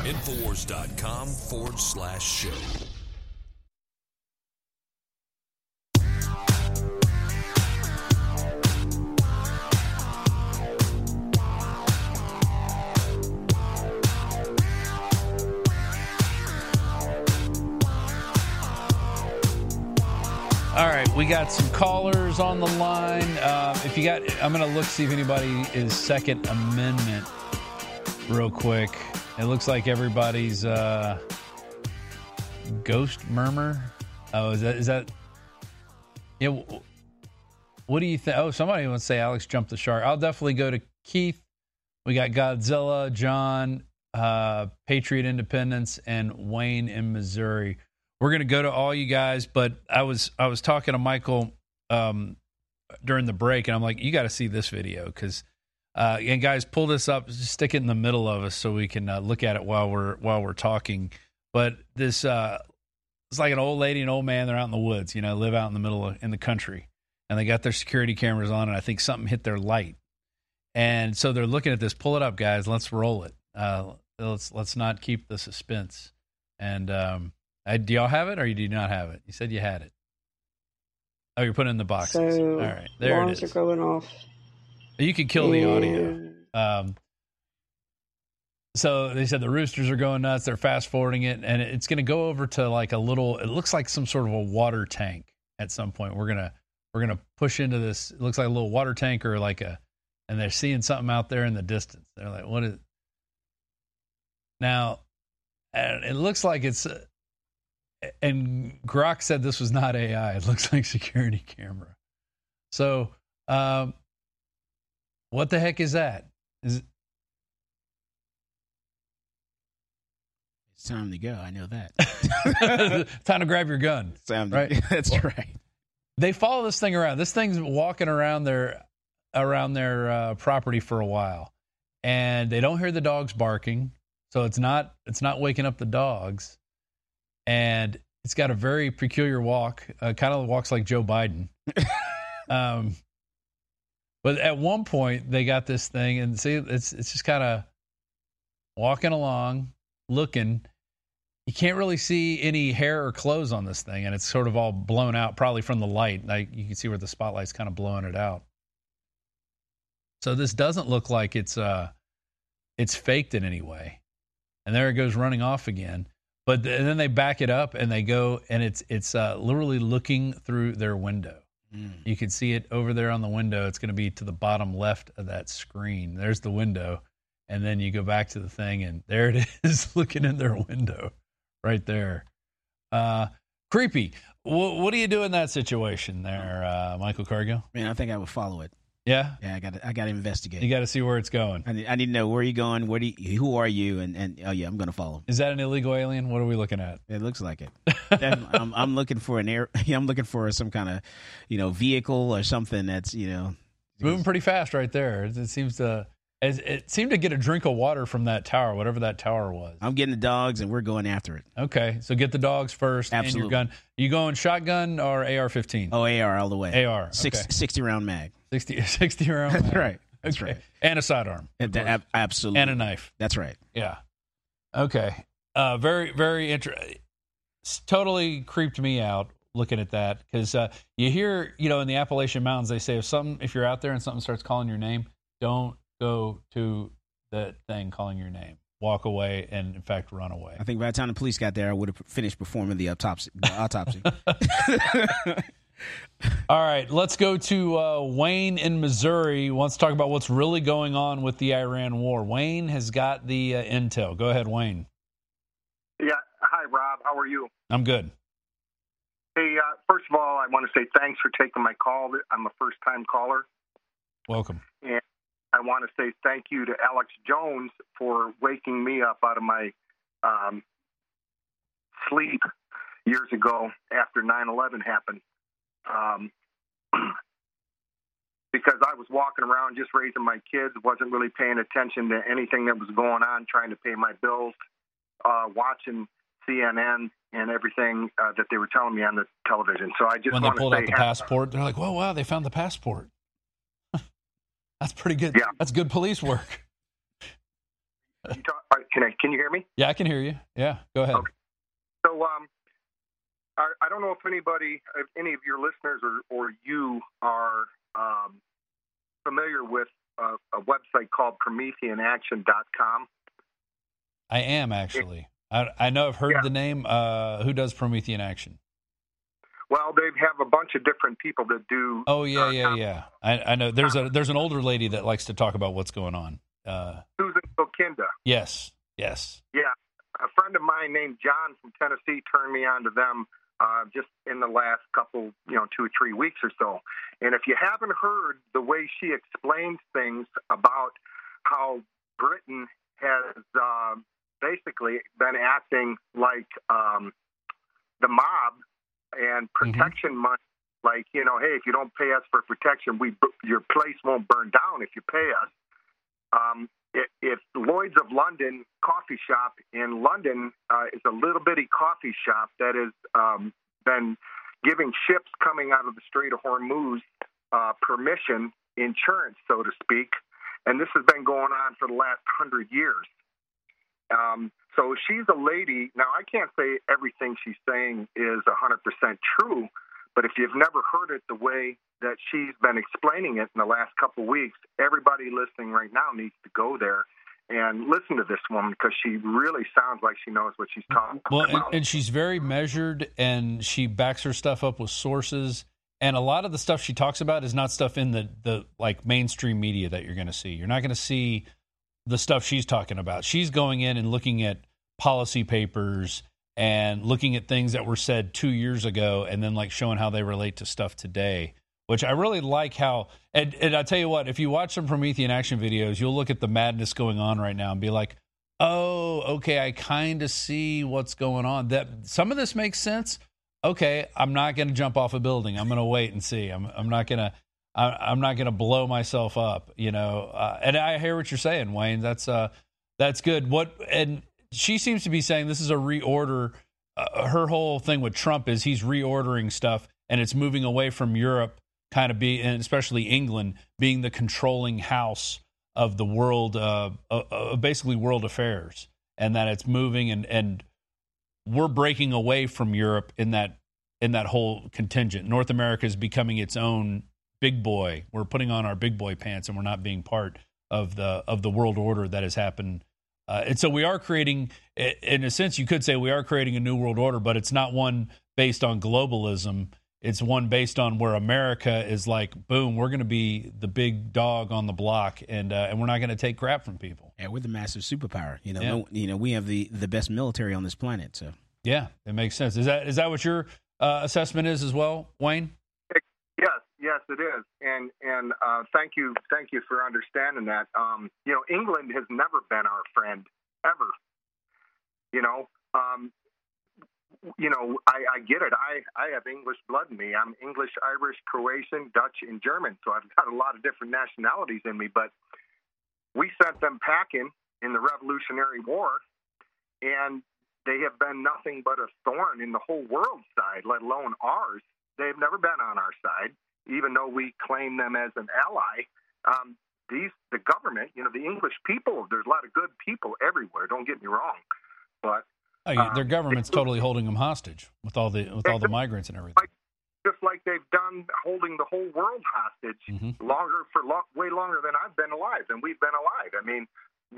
Infowars.com/show. All right, we got some callers on the line. If you got, I'm going to look, see if anybody is Second Amendment real quick. It looks like everybody's Ghost Murmur. Oh, is that? Yeah. What do you think? Oh, somebody wants to say Alex jumped the shark. I'll definitely go to Keith. We got Godzilla, John, Patriot Independence, and Wayne in Missouri. We're going to go to all you guys, but I was talking to Michael during the break, and I'm like, you got to see this video because, and guys, pull this up, just stick it in the middle of us so we can look at it while we're talking. But this, it's like an old lady and old man. They're out in the woods, live out in the middle in the country, and they got their security cameras on, and I think something hit their light, and so they're looking at this. Pull it up, guys. Let's roll it. Let's not keep the suspense. And do y'all have it, or do you not have it? You said you had it. Oh, you're putting it in the boxes. So, all right, there it is. Alarms are going off. You can kill the audio. So they said the roosters are going nuts. They're fast forwarding it, and it's going to go over to like a little. It looks like some sort of a water tank at some point. We're gonna push into this. It looks like a little water tank or like a, and they're seeing something out there in the distance. They're like, "What is?" Now, it looks like it's. And Grok said this was not AI. It looks like security camera. So, what the heck is that? It's time to go. I know that. Time to grab your gun. Right? That's right. They follow this thing around. This thing's walking around their property for a while, and they don't hear the dogs barking, so it's not waking up the dogs. And it's got a very peculiar walk, kind of walks like Joe Biden. But at one point, they got this thing, and see, it's just kind of walking along, looking. You can't really see any hair or clothes on this thing, and it's sort of all blown out, probably from the light. Like you can see where the spotlight's kind of blowing it out. So this doesn't look like it's faked in any way. And there it goes running off again. But and then they back it up and they go, and it's literally looking through their window. You can see it over there on the window. It's going to be to the bottom left of that screen. There's the window, and then you go back to the thing, and there it is, looking in their window, right there. Creepy. What do you do in that situation there, Michael Cargill? Man, I think I would follow it. Yeah, I got to investigate. You got to see where it's going. I need to know where you're going. Who are you? And oh yeah, I'm going to follow. Is that an illegal alien? What are we looking at? It looks like it. I'm looking for I'm looking for some kind of, vehicle or something that's moving pretty fast right there. It seems to. It seemed to get a drink of water from that tower, whatever that tower was. I'm getting the dogs, and we're going after it. Okay, so get the dogs first. Absolutely. And your gun. You going shotgun or AR-15? Oh, AR all the way. AR. Okay. 60-round mag. 60 round. That's right. That's okay. right. And a sidearm. Absolutely. And a knife. That's right. Yeah. Okay. Very, very interesting. Totally creeped me out looking at that because you hear, in the Appalachian Mountains, they say if you're out there and something starts calling your name, don't go to that thing calling your name. Walk away and, in fact, run away. I think by the time the police got there, I would have finished performing the autopsy. All right, let's go to Wayne in Missouri. He wants to talk about what's really going on with the Iran war. Wayne has got the intel. Go ahead, Wayne. Yeah. Hi, Rob. How are you? I'm good. Hey, first of all, I want to say thanks for taking my call. I'm a first-time caller. Welcome. And I want to say thank you to Alex Jones for waking me up out of my sleep years ago after 9/11 happened. Because I was walking around just raising my kids, wasn't really paying attention to anything that was going on, trying to pay my bills, watching CNN and everything that they were telling me on the television. So I just when they pulled out the passport, they're like, "Whoa, wow! They found the passport. That's pretty good. Yeah. That's good police work." Can you hear me? Yeah, I can hear you. Yeah, go ahead. Okay. So, I don't know if any of your listeners or you are familiar with a website called PrometheanAction.com. I am actually. I know I've heard the name. Who does Promethean Action? Well, they have a bunch of different people that do. Oh yeah. I know. There's an older lady that likes to talk about what's going on. Susan Kokinda. Yes. Yeah, a friend of mine named John from Tennessee turned me on to them just in the last couple, 2 or 3 weeks or so. And if you haven't heard the way she explains things about how Britain has basically been acting like the mob and protection money, like, hey, if you don't pay us for protection, your place won't burn down if you pay us. If Lloyd's of London coffee shop in London is a little bitty coffee shop that has been giving ships coming out of the Strait of Hormuz permission, insurance, so to speak, and this has been going on for the last 100 years. So she's a lady. Now, I can't say everything she's saying is 100% true, but if you've never heard it the way that she's been explaining it in the last couple of weeks, everybody listening right now needs to go there and listen to this woman, because she really sounds like she knows what she's talking about. Well, and she's very measured, and she backs her stuff up with sources. And a lot of the stuff she talks about is not stuff in the like mainstream media that you're going to see. You're not going to see the stuff she's talking about. She's going in and looking at policy papers and looking at things that were said 2 years ago, and then like showing how they relate to stuff today, which I really like how, and I tell you what, if you watch some Promethean Action videos, you'll look at the madness going on right now and be like, oh, okay, I kind of see what's going on. That some of this makes sense. Okay, I'm not going to jump off a building. I'm going to wait and see. I'm not going to blow myself up, And I hear what you're saying, Wayne. That's good. And she seems to be saying this is a reorder. Her whole thing with Trump is he's reordering stuff, and it's moving away from Europe, and especially England, being the controlling house of the world, basically world affairs, and that it's moving, and we're breaking away from Europe in that whole contingent. North America is becoming its own big boy. We're putting on our big boy pants, and we're not being part of the world order that has happened. And so we are creating, in a sense, you could say we are creating a new world order, but it's not one based on globalism. It's one based on where America is like, boom, we're going to be the big dog on the block, and we're not going to take crap from people. Yeah, we're the massive superpower. We have the best military on this planet. So yeah, it makes sense. Is that what your assessment is as well, Wayne? Yes, it is, and thank you for understanding that. England has never been our friend ever. I get it. I have English blood in me. I'm English, Irish, Croatian, Dutch, and German, so I've got a lot of different nationalities in me. But we sent them packing in the Revolutionary War, and they have been nothing but a thorn in the whole world's side, let alone ours. They've never been on our side, even though we claim them as an ally. The government, the English people, there's a lot of good people everywhere. Don't get me wrong, but their government's totally holding them hostage with all the migrants and everything. Just like they've done, holding the whole world hostage way longer than I've been alive, and we've been alive. I mean,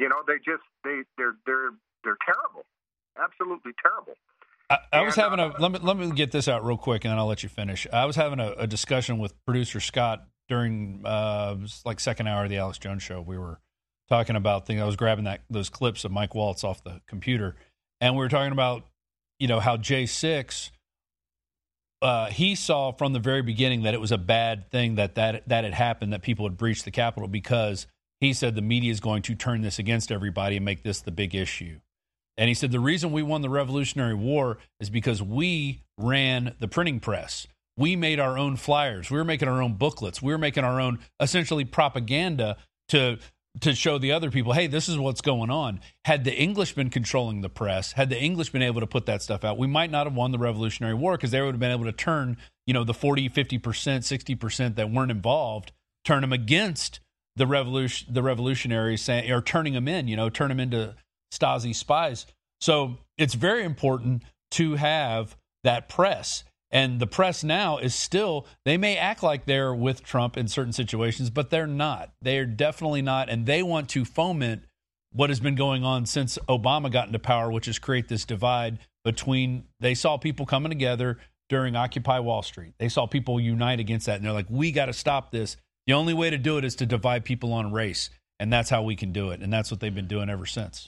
they're terrible, absolutely terrible. I was having let me get this out real quick, and then I'll let you finish. I was having a discussion with producer Scott during second hour of the Alex Jones Show. We were talking about things. I was grabbing those clips of Mike Waltz off the computer, and we were talking about how J6 he saw from the very beginning that it was a bad thing that had happened, that people had breached the Capitol, because he said the media is going to turn this against everybody and make this the big issue. And he said the reason we won the Revolutionary War is because we ran the printing press. We made our own flyers. We were making our own booklets. We were making our own, essentially, propaganda to show the other people, hey, this is what's going on. Had the English been controlling the press, had the English been able to put that stuff out, we might not have won the Revolutionary War, because they would have been able to turn, the 40, 50%, 60% that weren't involved, turn them against the revolutionaries, or turning them in, turn them into Stasi spies. So it's very important to have that press. And the press now is still, they may act like they're with Trump in certain situations, but they're not. They're definitely not. And they want to foment what has been going on since Obama got into power, which is create this divide between, they saw people coming together during Occupy Wall Street. They saw people unite against that. And they're like, we got to stop this. The only way to do it is to divide people on race. And that's how we can do it. And that's what they've been doing ever since.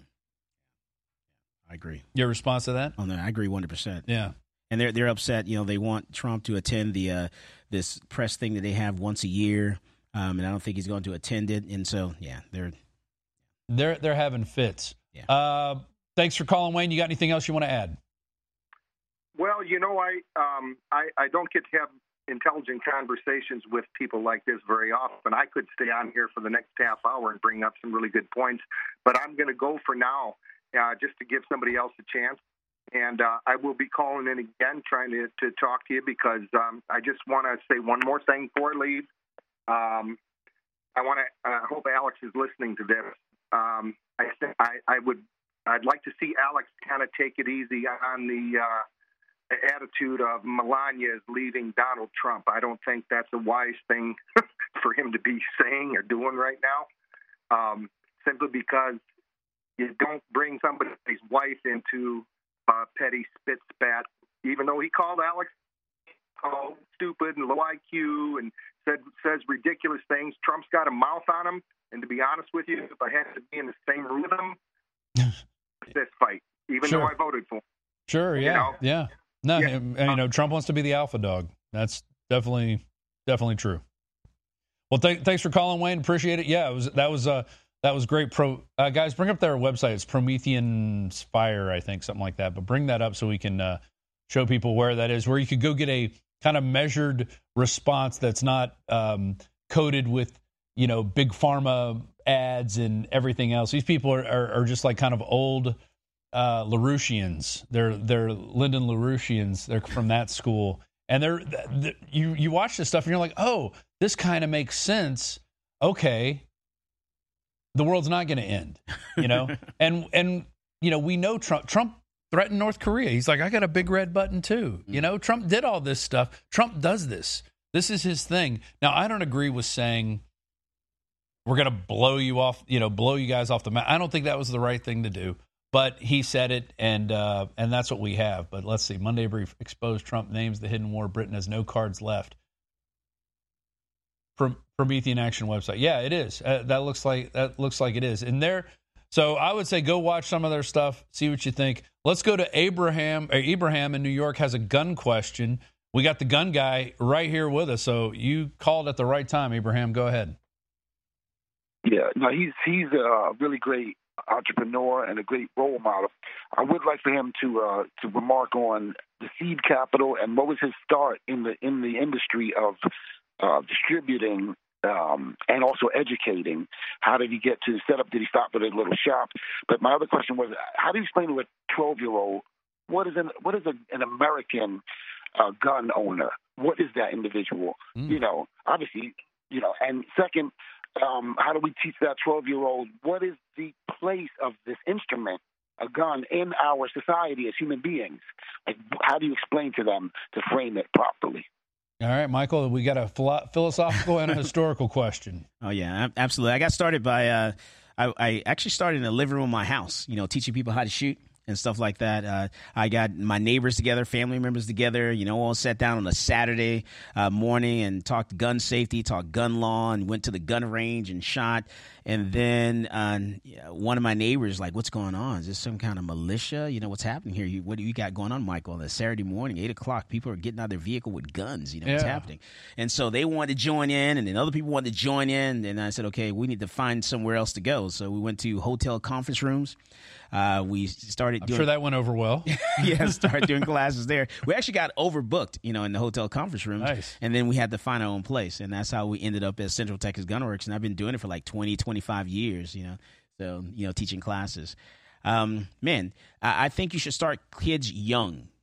I agree. Your response to that? Oh, no, I agree 100%. Yeah. And they're upset. You know, they want Trump to attend the this press thing that they have once a year, and I don't think he's going to attend it. And so, yeah, they're having fits. Yeah. Thanks for calling, Wayne. You got anything else you want to add? Well, you know, I don't get to have intelligent conversations with people like this very often. I could stay on here for the next half hour and bring up some really good points, but I'm going to go for now, just to give somebody else a chance. And I will be calling in again, trying to talk to you, because I just want to say one more thing before I leave. I hope Alex is listening to this. I'd like to see Alex kind of take it easy on the attitude of Melania is leaving Donald Trump. I don't think that's a wise thing for him to be saying or doing right now, simply because you don't bring somebody's wife into petty spit spat, even though he called Alex stupid and low IQ and says ridiculous things. Trump's got a mouth on him, and to be honest with you, if I had to be in the same room with him, this fight, even though I voted for him. Sure, yeah, you know? Yeah. No, you know, Trump wants to be the alpha dog. That's definitely true. Well, thanks for calling, Wayne. Appreciate it. Yeah, that was great. Guys, bring up their website. It's Promethean Fire, I think, something like that. But bring that up so we can show people where that is, where you could go get a kind of measured response that's not coded with, you know, big pharma ads and everything else. These people are just like kind of old LaRouchians. They're Lyndon LaRouchians. They're from that school. And you watch this stuff and you're like, oh, this kind of makes sense. Okay. The world's not going to end, you know? and you know, we know Trump threatened North Korea. He's like, I got a big red button too. You know, Trump did all this stuff. Trump does this. This is his thing. Now, I don't agree with saying we're going to blow you off, you know, blow you guys off the map. I don't think that was the right thing to do. But he said it, and that's what we have. But let's see. Monday Brief exposed Trump names the hidden war. Britain has no cards left. Promethean Action website. Yeah, it is. That looks like it is. And so I would say go watch some of their stuff, see what you think. Let's go to Abraham. Abraham in New York has a gun question. We got the gun guy right here with us. So you called at the right time, Abraham. Go ahead. Yeah, no, he's a really great entrepreneur and a great role model. I would like for him to remark on the seed capital and what was his start in the industry of distributing and also educating. How did he get to the setup? Did he start with a little shop? But my other question was, how do you explain to a 12-year-old what is an American gun owner? What is that individual? You know, obviously, you know. And second, how do we teach that 12-year-old what is the place of this instrument, a gun, in our society as human beings? Like, how do you explain to them to frame it properly? All right, Michael, we got a philosophical and a historical question. Oh, yeah, absolutely. I got started by I actually started in the living room of my house, you know, teaching people how to shoot and stuff like that. I got my neighbors together, family members together, you know, all sat down on a Saturday morning and talked gun safety, talked gun law, and went to the gun range and shot. And then one of my neighbors like, what's going on? Is this some kind of militia? You know, what's happening here? What do you got going on, Michael? On a Saturday morning, 8 o'clock, people are getting out of their vehicle with guns. You know, what's happening? And so they wanted to join in, and then other people wanted to join in. And I said, okay, we need to find somewhere else to go. So we went to hotel conference rooms. We started doing... I'm sure that went over well. Yeah, started doing classes there. We actually got overbooked, you know, in the hotel conference rooms. Nice. And then we had to find our own place. And that's how we ended up at Central Texas Gunworks. And I've been doing it for like 25 years, you know, so, you know, teaching classes. Man, I think you should start kids young.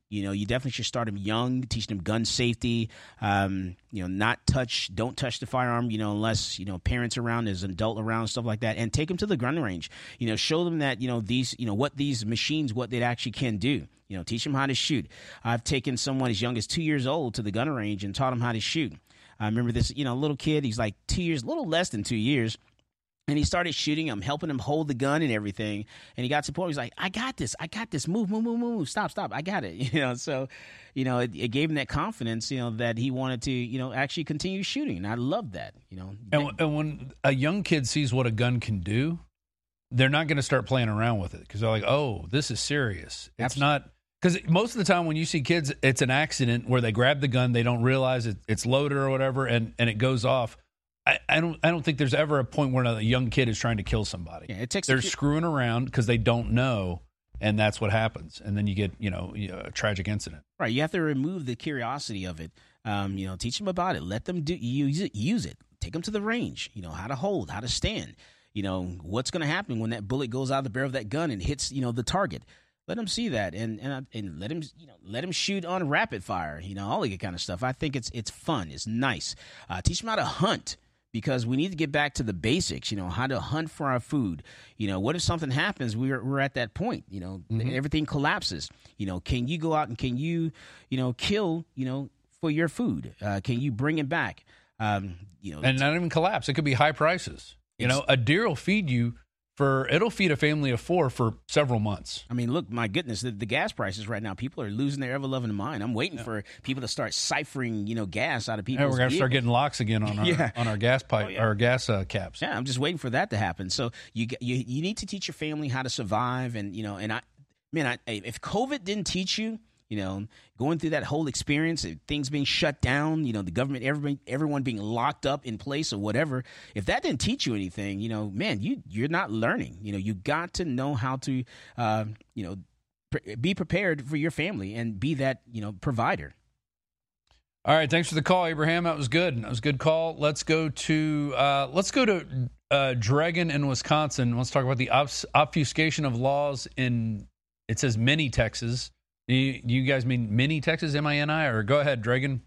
You know, you definitely should start them young, teaching them gun safety. You know, don't touch the firearm, you know, unless, you know, parents around, there's an adult around, stuff like that. And take them to the gun range. You know, show them that, you know, what these machines, what they actually can do. You know, teach them how to shoot. I've taken someone as young as 2 years old to the gun range and taught him how to shoot. I remember this, you know, little kid, he's like 2 years, a little less than 2 years. And he started shooting. I'm helping him hold the gun and everything. And he got to the point where he's like, I got this. Move. Stop. I got it. You know, so, you know, it gave him that confidence, you know, that he wanted to, you know, actually continue shooting. And I love that, you know. And when a young kid sees what a gun can do, they're not going to start playing around with it because they're like, oh, this is serious. It's not. Because most of the time when you see kids, it's an accident where they grab the gun, they don't realize it's loaded or whatever, and it goes off. I don't think there's ever a point where a young kid is trying to kill somebody. Yeah, they're screwing around because they don't know, and that's what happens. And then you get, you know, a tragic incident. Right. You have to remove the curiosity of it. You know, teach them about it. Let them use it. Take them to the range. You know, how to hold, how to stand. You know, what's going to happen when that bullet goes out of the barrel of that gun and hits, you know, the target. Let them see that and let him, you know, let him shoot on rapid fire. You know, all that kind of stuff. I think it's fun. It's nice. Teach them how to hunt. Because we need to get back to the basics, you know, how to hunt for our food. You know, what if something happens? We're at that point, you know, everything collapses. You know, can you go out and can you, you know, kill, you know, for your food? Can you bring it back? You know, and not even collapse. It could be high prices. You know, a deer will feed you. It'll feed a family of 4 for several months. I mean, look, my goodness, the gas prices right now, people are losing their ever-loving mind. I'm waiting for people to start ciphering, you know, gas out of people's we're going to start getting locks again on our on our gas pipe, our gas caps. Yeah, I'm just waiting for that to happen. So you need to teach your family how to survive, and you know, and if COVID didn't teach you, you know, going through that whole experience, things being shut down, you know, the government, everyone being locked up in place or whatever. If that didn't teach you anything, you know, man, you're not learning. You know, you got to know how to, you know, be prepared for your family and be that, you know, provider. All right, thanks for the call, Abraham. That was good. That was a good call. Let's go to Dragon in Wisconsin. Let's talk about the obfuscation of laws in, it says mini Texas. You guys mean mini Texas, M-I-N-I, or go ahead, Dragon?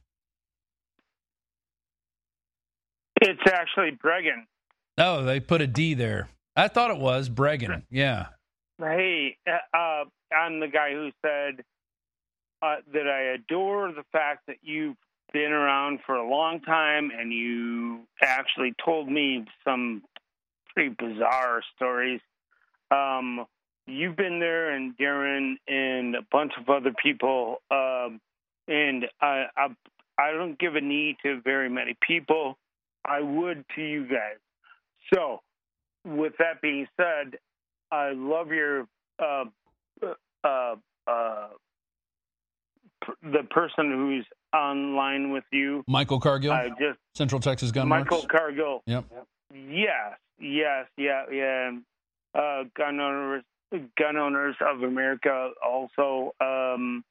It's actually Bregan. Oh, they put a D there. I thought it was Bregan. Yeah. Hey, I'm the guy who said that I adore the fact that you've been around for a long time and you actually told me some pretty bizarre stories. You've been there, and Darren and a bunch of other people, and I don't give a knee to very many people. I would to you guys. So, with that being said, I love your the person who's online with you, Michael Cargill, Central Texas Gun Works. Michael Cargill. Yep. Yes. Gun Owners of America also. I'm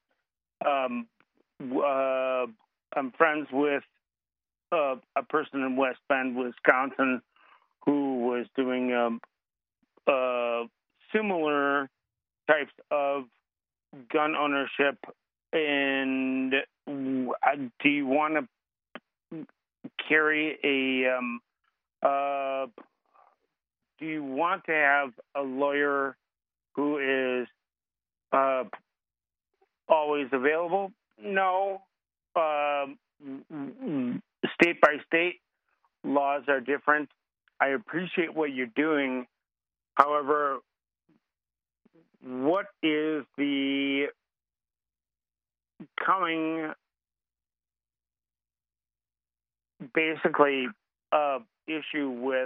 friends with a person in West Bend, Wisconsin, who was doing similar types of gun ownership. And do you want to carry do you want to have a lawyer who is always available? No. State by state, laws are different. I appreciate what you're doing. However, what is the coming basically issue with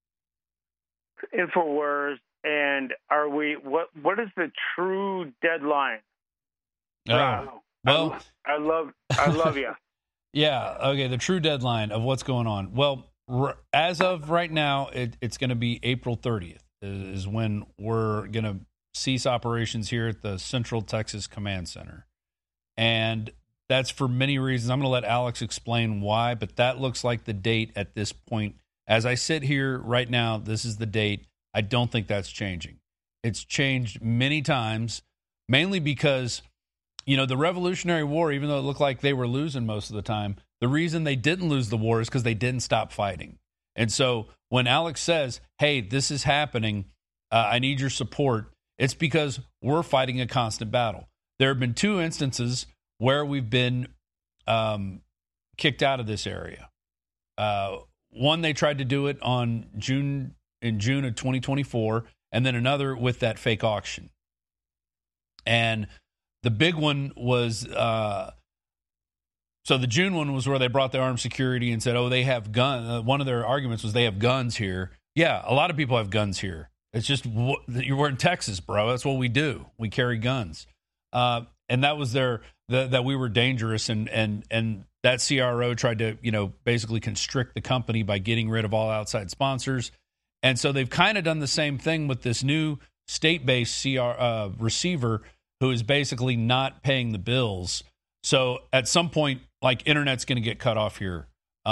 InfoWars, and are we? What is the true deadline? Well, I love you. Yeah. Okay. The true deadline of what's going on. Well, as of right now, it's going to be April 30th is when we're going to cease operations here at the Central Texas Command Center, and that's for many reasons. I'm going to let Alex explain why, but that looks like the date at this point. As I sit here right now, this is the date. I don't think that's changing. It's changed many times, mainly because the Revolutionary War, even though it looked like they were losing most of the time, the reason they didn't lose the war is because they didn't stop fighting. And so when Alex says, hey, this is happening, I need your support, it's because we're fighting a constant battle. There have been 2 instances where we've been kicked out of this area. One, they tried to do it in June of 2024, and then another with that fake auction. And the big one was, so the June one was where they brought the armed security and said, oh, they have guns. One of their arguments was they have guns here. Yeah, a lot of people have guns here. It's just, we're in Texas, bro. That's what we do. We carry guns. And that was that we were dangerous, and that CRO tried to, basically constrict the company by getting rid of all outside sponsors. And so they've kind of done the same thing with this new state-based receiver who is basically not paying the bills. So at some point, like, internet's going to get cut off here.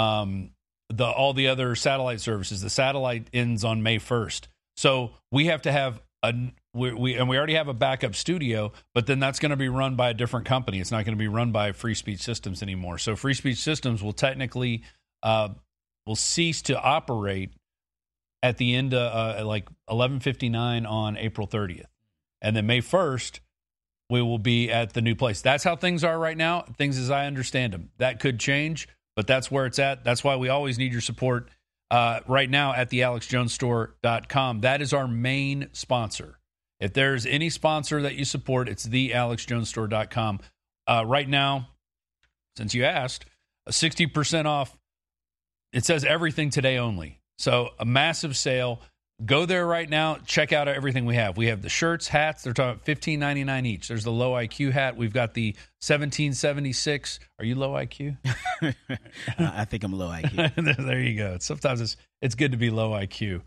All the other satellite services, the satellite ends on May 1st. So we have to have we already have a backup studio, but then that's going to be run by a different company. It's not going to be run by Free Speech Systems anymore. So Free Speech Systems will technically will cease to operate at the end of like 11:59 on April 30th, and then May 1st we will be at the new place. That's how things are right now. Things as I understand them. That could change, but that's where it's at. That's why we always need your support. Right now at the AlexJonesStore.com. That is our main sponsor. If there's any sponsor that you support, it's the AlexJonesStore.com. Right now, since you asked, 60% off. It says everything today only. So a massive sale. Go there right now. Check out everything we have. We have the shirts, hats. They're talking $15.99 each. There's the low IQ hat. We've got the 1776. Are you low IQ? I think I'm low IQ. There you go. Sometimes it's good to be low IQ.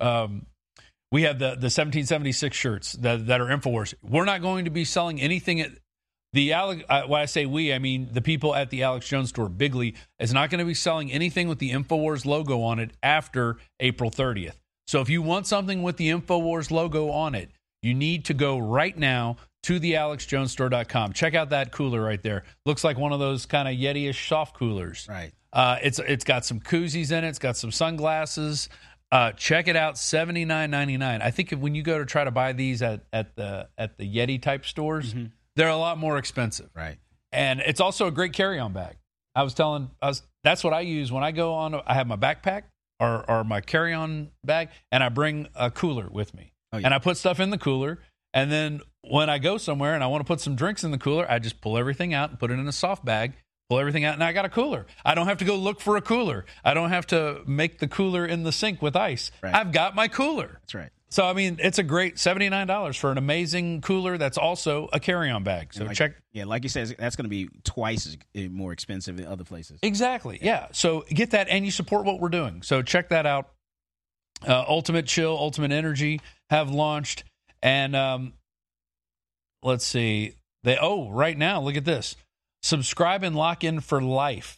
We have the 1776 shirts that are InfoWars. We're not going to be selling anything at when I say we, I mean the people at the Alex Jones Store. Bigley is not going to be selling anything with the InfoWars logo on it after April 30th. So if you want something with the InfoWars logo on it, you need to go right now to the AlexJonesStore.com. Check out that cooler right there. Looks like one of those kind of Yeti-ish soft coolers. Right. It's got some koozies in it. It's got some sunglasses. Check it out, $79.99. I think when you go to try to buy these at the Yeti type stores, they're a lot more expensive. Right. And it's also a great carry-on bag. That's what I use when I go on. I have my backpack or my carry-on bag, and I bring a cooler with me. Oh, yeah. And I put stuff in the cooler, and then when I go somewhere and I want to put some drinks in the cooler, I just pull everything out and put it in a soft bag, pull everything out, and I got a cooler. I don't have to go look for a cooler. I don't have to make the cooler in the sink with ice. Right. I've got my cooler. That's right. So, I mean, it's a great $79 for an amazing cooler that's also a carry-on bag. So check. Yeah, like you said, that's going to be twice as more expensive in other places. Exactly, yeah. So get that, and you support what we're doing. So check that out. Ultimate Chill, Ultimate Energy have launched. And let's see. Right now, look at this. Subscribe and lock in for life.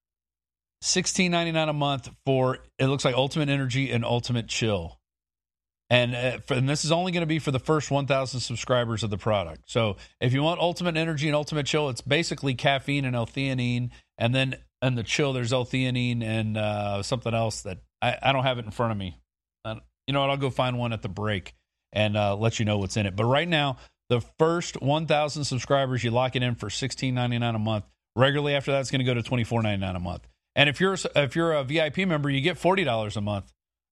$16.99 a month for, it looks like Ultimate Energy and Ultimate Chill. And this is only going to be for the first 1,000 subscribers of the product. So if you want Ultimate Energy and Ultimate Chill, it's basically caffeine and L-theanine. And then in the Chill, there's L-theanine and something else that I don't have it in front of me. You know what? I'll go find one at the break and let you know what's in it. But right now, the first 1,000 subscribers, you lock it in for $16.99 a month. Regularly after that, it's going to go to $24.99 a month. And if you're a VIP member, you get $40 a month.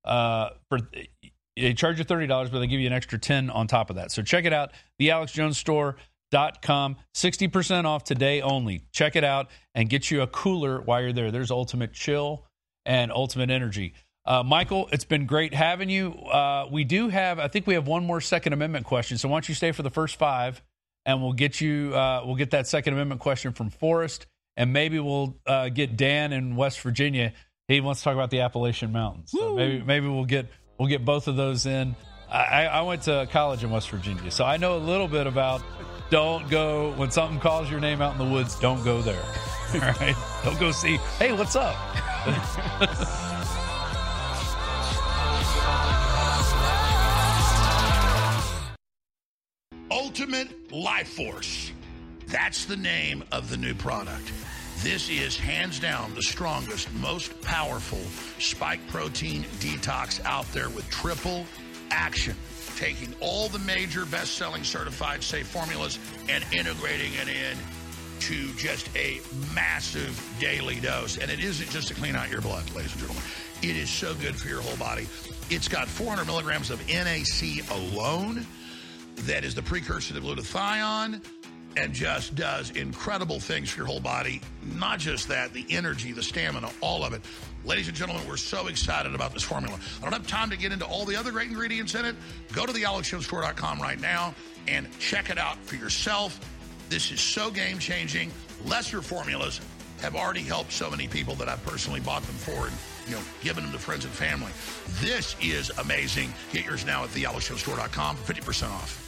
They charge you $30, but they give you an extra $10 on top of that. So check it out, thealexjonesstore.com. 60% off today only. Check it out and get you a cooler while you're there. There's Ultimate Chill and Ultimate Energy. Michael, it's been great having you. I think we have one more Second Amendment question. So why don't you stay for the first 5, and we'll get that Second Amendment question from Forrest, and maybe we'll get Dan in West Virginia. He wants to talk about the Appalachian Mountains. So maybe we'll get both of those in. I went to college in West Virginia, so I know a little bit about don't go when something calls your name out in the woods, don't go there. All right? Don't go see, hey, what's up? Ultimate Life Force. That's the name of the new product. This is hands down the strongest, most powerful spike protein detox out there with triple action, taking all the major best-selling certified safe formulas and integrating it in to just a massive daily dose. And it isn't just to clean out your blood, ladies and gentlemen. It is so good for your whole body. It's got 400 milligrams of NAC alone. That is the precursor to glutathione, and just does incredible things for your whole body. Not just that, the energy, the stamina, all of it. Ladies and gentlemen, we're so excited about this formula. I don't have time to get into all the other great ingredients in it. Go to thealexjonesstore.com right now and check it out for yourself. This is so game-changing. Lesser formulas have already helped so many people that I've personally bought them for and, given them to friends and family. This is amazing. Get yours now at thealexjonesstore.com for 50% off.